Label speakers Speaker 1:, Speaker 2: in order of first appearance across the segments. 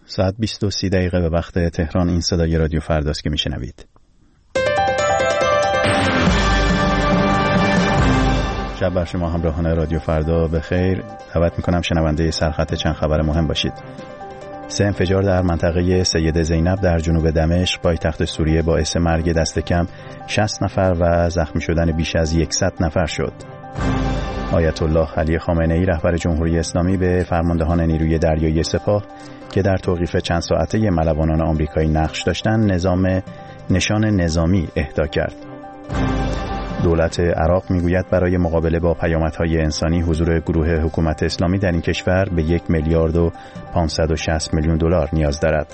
Speaker 1: ساعت 20:30 به وقت تهران. این صدای رادیو فرداست که میشنوید. شب بر شما همراهان رادیو فردا بخیر. دعوت میکنم شنونده سرخط چند خبر مهم باشید. 3 انفجار در منطقه سید زینب در جنوب دمشق پایتخت سوریه باعث مرگ دست کم 60 نفر و زخمی شدن بیش از 100 نفر شد. آیت الله علی خامنه‌ای رهبر جمهوری اسلامی به فرماندهان نیروی دریایی سپاه که در توقیف چند ساعته ملوانان آمریکایی نقش داشتند نشان نظامی اهدا کرد. دولت عراق میگوید برای مقابله با پیامدهای انسانی حضور گروه حکومت اسلامی در این کشور به 1 میلیارد و 560 میلیون دلار نیاز دارد.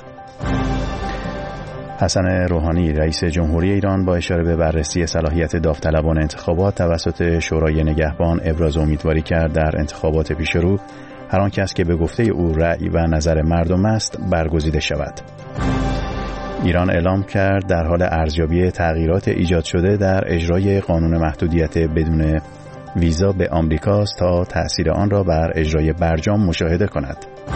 Speaker 1: حسن روحانی رئیس جمهوری ایران با اشاره به بررسی صلاحیت داوطلبان انتخابات توسط شورای نگهبان ابراز امیدواری کرد در انتخابات پیشرو هر آن کس که به گفته او رأی و نظر مردم است برگزیده شود. ایران اعلام کرد در حال ارزیابی تغییرات ایجاد شده در اجرای قانون محدودیت بدون ویزا به آمریکاست تا تأثیر آن را بر اجرای برجام مشاهده کند.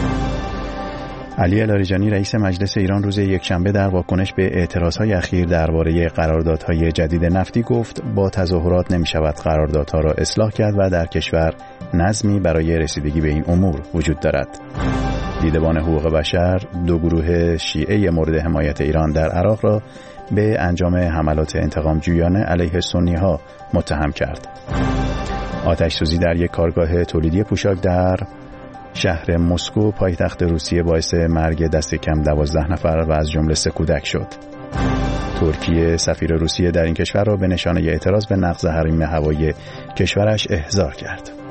Speaker 1: علی لاریجانی رئیس مجلس ایران روز یکشنبه در واکنش به اعتراضهای اخیر درباره قراردادهای جدید نفتی گفت با تظاهرات نمی‌شود قراردادها را اصلاح کرد و در کشور نظمی برای رسیدگی به این امور وجود دارد. دیدبان حقوق بشر 2 گروه شیعه مورد حمایت ایران در عراق را به انجام حملات انتقام جویانه علیه سنی‌ها متهم کرد. آتش سوزی در یک کارگاه تولیدی پوشاک در شهر مسکو پایتخت روسیه باعث مرگ دست کم 12 نفر و از جمله 3 کودک شد. ترکیه سفیر روسیه در این کشور را به نشانه اعتراض به نقض حریم هوایی کشورش احضار کرد.